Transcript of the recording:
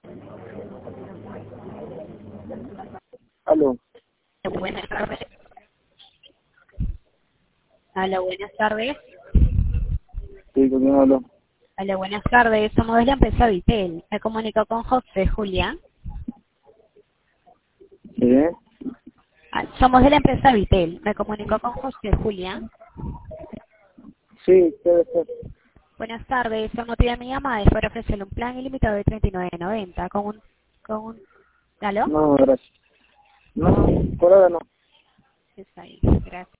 Aló, Buenas tardes. Hola, buenas tardes. sí, ¿con quién hablo? Hola, buenas tardes. Somos de la empresa Vitel. Me comunico con José Julián. ¿Sí? Somos de la empresa Vitel. Me comunico con José Julián. Sí, debe ser. Buenas tardes. El motivo de mi llamada es para ofrecerle un plan ilimitado de 39.90 ¿Aló? No, gracias. No, por ahora no. Está ahí. Gracias.